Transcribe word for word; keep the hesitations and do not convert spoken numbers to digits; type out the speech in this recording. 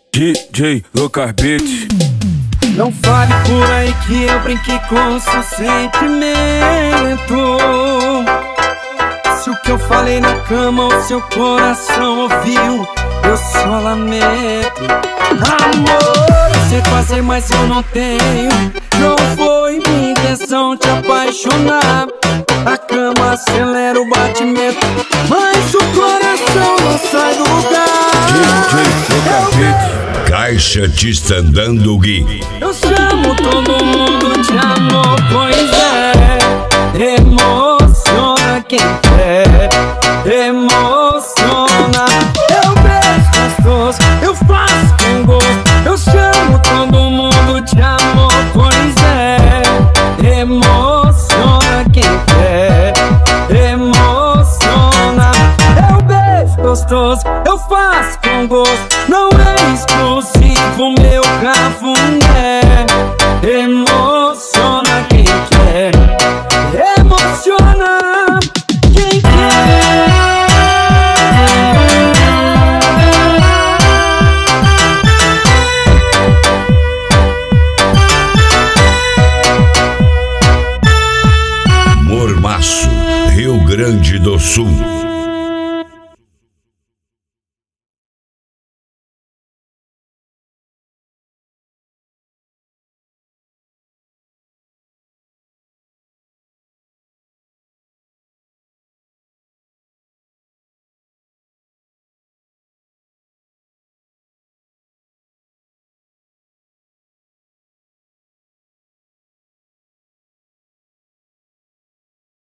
D J Lucas Beats. Não fale por aí que eu brinquei com seu sentimento. Se o que eu falei na cama o seu coração ouviu, eu só lamento. Amor, eu sei fazer mas eu não tenho. Não foi minha intenção te apaixonar. A cama acelera o batimento, mas o coração não sai do lugar. D J Lucas Beats. Caixa te estandando Gui. Eu chamo todo mundo de amor, pois é. Emociona quem quer, emociona. Eu beijo gostoso, eu faço